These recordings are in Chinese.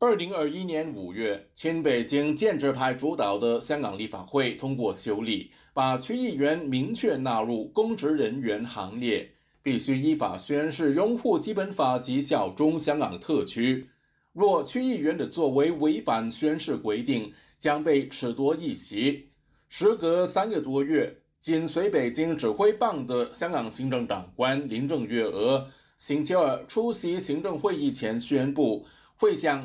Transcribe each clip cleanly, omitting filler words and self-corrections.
2021年5月，亲北京建制派主导的香港立法会通过修例，把区议员明确纳入公职人员行列，必须依法宣誓拥护基本法及效忠香港特区。若区议员的作为违反宣誓规定，将被褫夺议席。时隔3个多月，紧随北京指挥棒的香港行政长官林郑月娥星期二出席行政会议前宣布，会向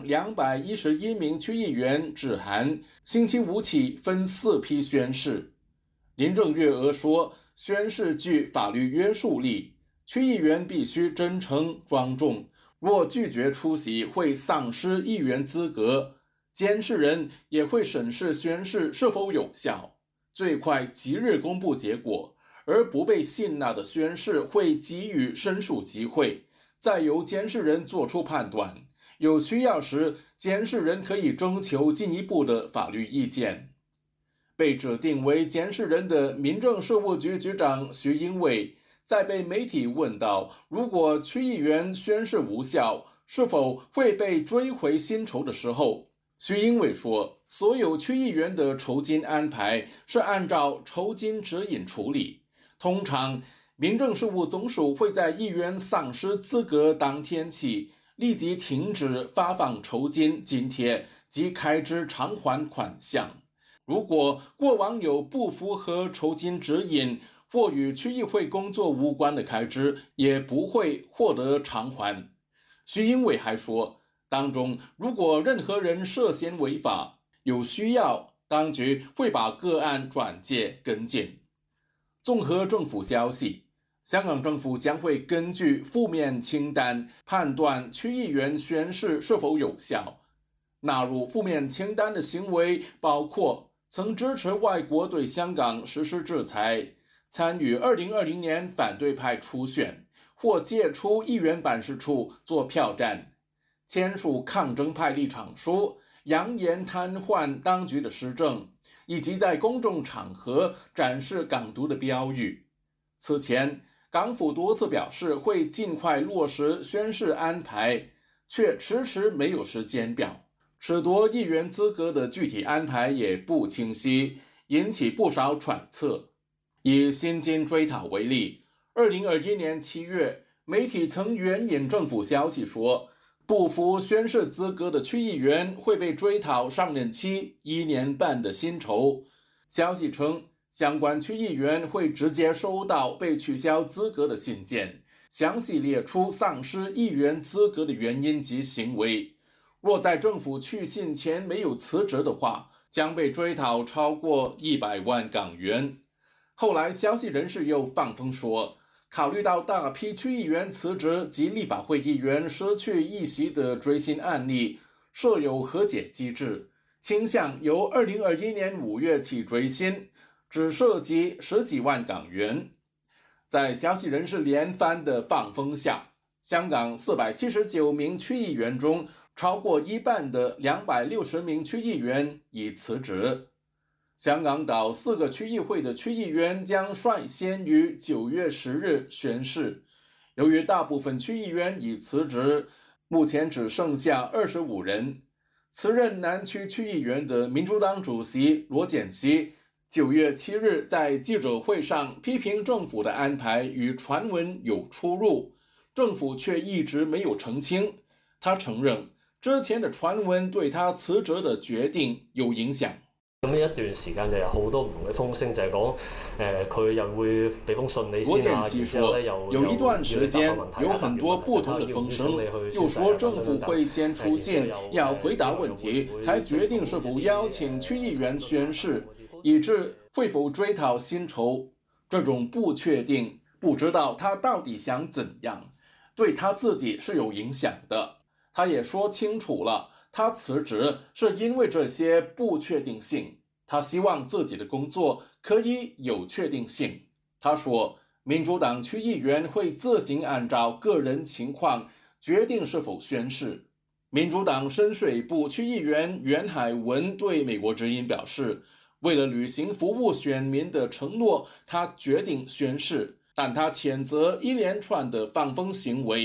211名区议员致函，星期五起分4批宣誓。林郑月娥说，宣誓具法律约束力，区议员必须真诚庄重，若拒绝出席会丧失议员资格，监事人也会审视宣誓是否有效，最快即日公布结果，而不被信纳的宣誓会给予申诉机会，再由监事人作出判断。有需要时，监事人可以征求进一步的法律意见。被指定为监事人的民政事务局局长徐英伟在被媒体问到如果区议员宣誓无效，是否会被追回薪酬的时候，徐英伟说，所有区议员的酬金安排是按照酬金指引处理，通常民政事务总署会在议员丧失资格当天起立即停止发放酬金、津贴及开支偿还款项。如果过往有不符合酬金指引或与区议会工作无关的开支，也不会获得偿还。徐英伟还说，当中如果任何人涉嫌违法，有需要，当局会把个案转介跟进。综合政府消息，香港政府将会根据负面清单判断区议员宣誓是否有效。纳入负面清单的行为包括曾支持外国对香港实施制裁，参与2020年反对派初选，或借出议员办事处做票站，签署抗争派立场书，扬言瘫痪当局的施政，以及在公众场合展示港独的标语。此前港府多次表示会尽快落实宣誓安排，却迟迟没有时间表。褫夺议员资格的具体安排也不清晰，引起不少揣测。以薪金追讨为例，2021年7月，媒体曾援引政府消息说，不符宣誓资格的区议员会被追讨上任期1年半的薪酬。消息称，相关区议员会直接收到被取消资格的信件，详细列出丧失议员资格的原因及行为。若在政府去信前没有辞职的话，将被追讨超过100万港元。后来消息人士又放风说，考虑到大批区议员辞职及立法会议员失去议席的追薪案例，设有和解机制，倾向由2021年5月起追薪，只涉及10几万港元。在消息人士连番的放风下，香港479名区议员中，超过一半的260名区议员已辞职。香港岛4个区议会的区议员将率先于9月10日宣誓。由于大部分区议员已辞职，目前只剩下25人。辞任南区区议员的民主党主席罗健熙9月7日在记者会上批评政府的安排与传闻有出入，政府却一直没有澄清。他承認之前的傳聞對他辭職的決定有影響。 咁呢一段時間就有好多唔同嘅風聲，就係講佢又會俾封信你先啊，然之後咧有一段時間有很多不同的風聲，又說政府會先出信要回答問題，才決定是否邀請區議員宣誓，以致會否追討薪酬。這種不確定，不知道他到底想怎樣，對他自己是有影響的。他也說清楚了，他辭職是因為這些不確定性，他希望自己的工作可以有確定性。他說，民主黨區議員會自行按照個人情況決定是否宣誓。民主黨深水埗區議員袁海文對美國之音表示，為了履行服務選民的承諾，他決定宣誓，但他譴責一連串的放風行為。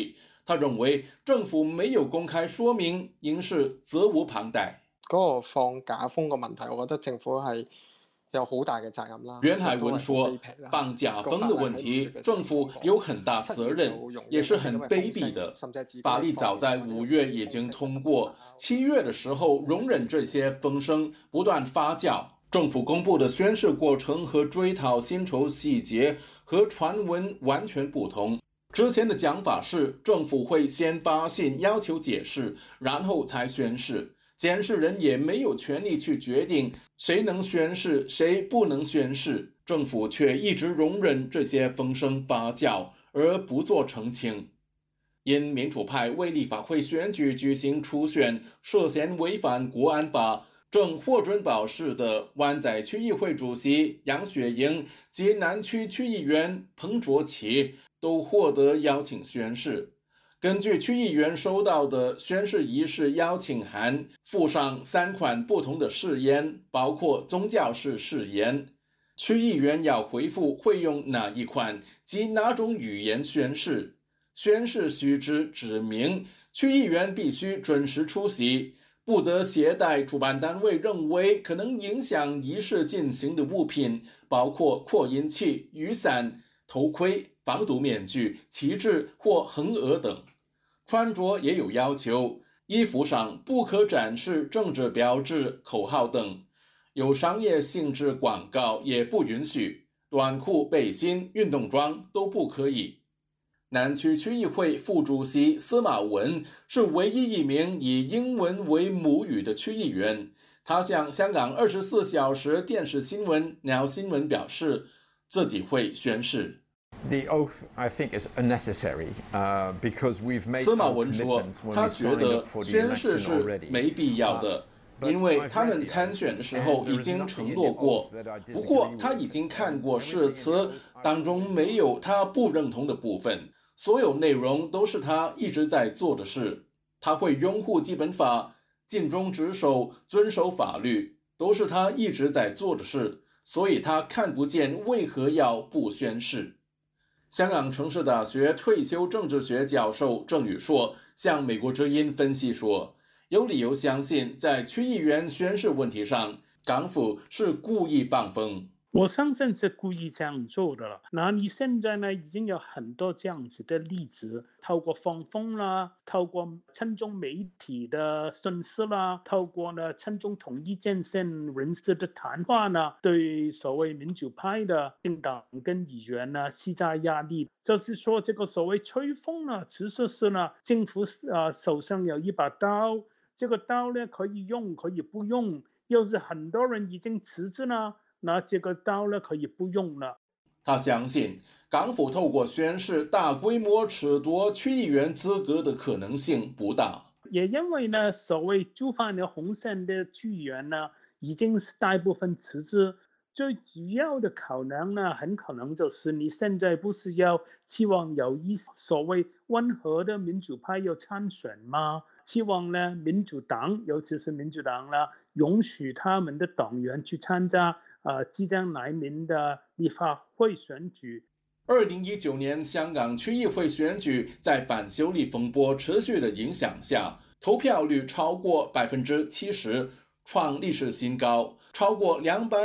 他認為政府沒有公開說明，因事責無旁貸。 嗰個放假風個問題，我覺得政府係有好大嘅責任啦。 袁海文說，放假風的問題，政府有很大責任，也是很卑鄙的。法律早在5月已經通過，7月的時候容忍這些風聲不斷發酵。政府公布的宣誓過程和追討薪酬細節和傳聞完全不同。之前的講法是，政府會先發信要求解釋，然後才宣誓。監事人也沒有權利去決定誰能宣誓，誰不能宣誓。政府卻一直容忍這些風聲發酵，而不做澄清。因民主派為立法會選舉舉行初選，涉嫌違反國安法，正獲准保釋的灣仔區議會主席楊雪瑩及南區區議員彭卓棋都獲得邀請宣誓。根據區議員收到的宣誓儀式邀請函，附上3款不同的誓言，包括宗教式誓言。區議員要回復會用哪一款及哪種語言宣誓。宣誓須知指明，區議員必須準時出席，不得攜帶主辦單位認為可能影響儀式進行的物品，包括擴音器、雨傘、頭盔、防毒面具、旗幟或橫額等。穿着也有要求，衣服上不可展示政治標誌、口號等，有商業性質廣告也不允許，短褲、背心、運動裝都不可以。南區區議會副主席司馬文是唯一一名以英文為母語的區議員，他向香港24小時電視新聞鳥新聞表示，自己會宣誓。 The oath, I think, is unnecessary, because we've made 司馬文說，他覺得宣誓是沒必要的，因為他們參選的時候已經承諾過。不過他已經看過誓詞，當中沒有他不認同的部分，所有內容都是他一直在做的事。他會擁護基本法，盡忠職守，遵守法律，都是他一直在做的事，所以他看不見為何要不宣誓。香港城市大學退休政治學教授鄭宇碩向美國之音分析說，有理由相信在區議員宣誓問題上，港府是故意放風。 我相信是故意這樣做的了。那你現在呢，已經有很多這樣子的例子，透過放風啦，透過親中媒體的訊息啦，透過呢親中統一戰線人士的談話呢，對所謂民主派的政黨跟議員呢施加壓力，就是說這個所謂吹風呢，其實是呢政府手上有一把刀，這個刀呢可以用可以不用，要是很多人已經辭職呢，那這個刀呢可以不用了。 他相信港府透過宣誓大規模褫奪區議員資格的可能性不大。 也因為呢，所謂觸犯了紅線的區議員呢，已經是大部分辭職。最主要的考量呢，很可能就是你現在不是要期望有一所謂溫和的民主派要參選嗎？期望呢民主黨，尤其是民主黨呢，允許他們的黨員去參加即將來臨的立法會選舉。 2019年香港區議會選舉在反修例風波持續的影響下，投票率超過70%，創歷史新高，超過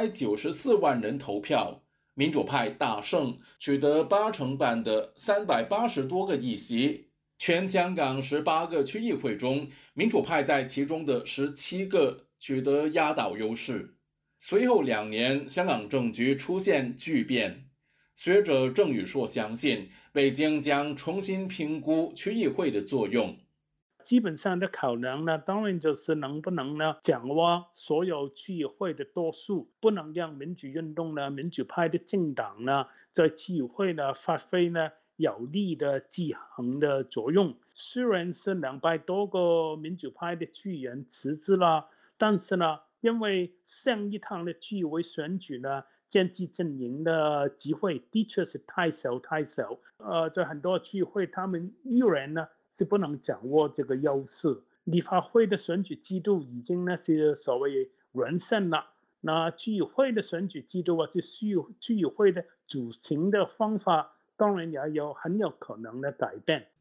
294萬人投票，民主派大勝，取得80%半的380多個議席。全香港18個區議會中，民主派在其中的17個取得壓倒優勢。隨後2年，香港政局出現巨變。學者鄭宇碩相信，北京將重新評估區議會的作用。 基本上的考量呢，當然就是能不能呢掌握所有區議會的多數，不能讓民主運動呢、民主派的政黨呢，在區議會呢發揮呢有利的制衡的作用。雖然是200多個民主派的區議員辭職了，但是呢，因為上一趟的區議會選舉呢，建制陣營的機會的確是太少。在很多區議會，他們依然呢是不能掌握這個優勢。立法會的選舉制度已經呢是所謂完善了，那區議會的選舉制度或者區議會的組成的方法，當然也很有可能的改變。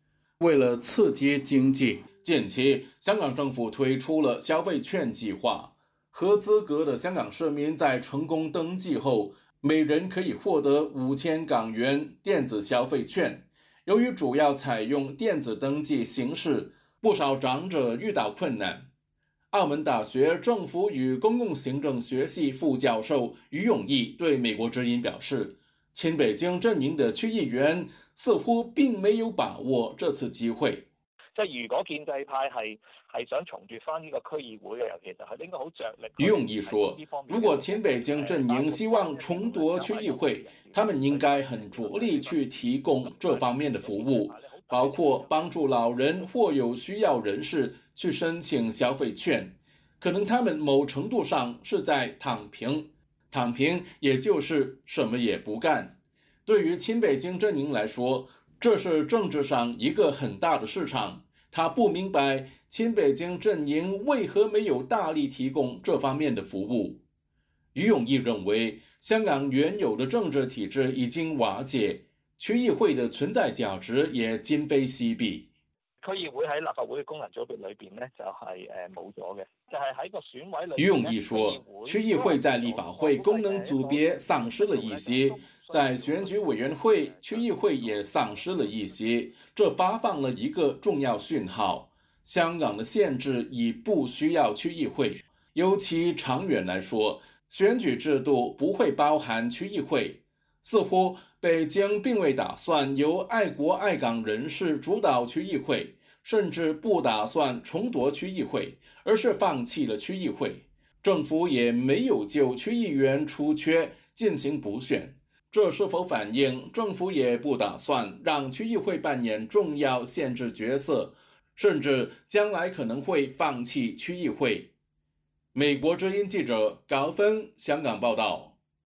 为了刺激经济，近期香港政府推出了消费券计划，合资格的香港市民在成功登记后，每人可以获得5000港元电子消费券。由于主要采用电子登记形式，不少长者遇到困难。澳门大学政府与公共行政学系副教授于永义对美國之音表示，親北京陣營的區議員似乎並沒有把握這次機會。 即係如果建制派係想重奪翻呢個區議會嘅，其實係應該好着力。 於永義說，如果親北京陣營希望重奪區議會，他們應該很着力去提供這方面的服務，包括幫助老人或有需要人士去申請消費券。可能他們某程度上是在躺平，躺平也就是什麼也不幹。對於親北京陣營來說，這是政治上一個很大的市場。他不明白親北京陣營為何沒有大力提供這方面的服務。於永義認為，香港原有的政治體制已經瓦解，區議會的存在價值也今非昔比。 區議會喺立法會嘅功能組別裏邊咧，就係冇咗嘅，就係喺個選委裏邊。於永義說，區議會在立法會功能組別喪失了一些，在選舉委員會，區議會也喪失了一些，這發放了一個重要訊號：香港的縣治已不需要區議會。尤其長遠來說，選舉制度不會包含區議會。似乎北京並未打算由愛國愛港人士主導區議會，甚至不打算重奪區議會，而是放棄了區議會。政府也沒有就區議員出缺進行補選，這是否反映政府也不打算讓區議會扮演重要憲制角色，甚至將來可能會放棄區議會？美國之音記者高芬香港報道。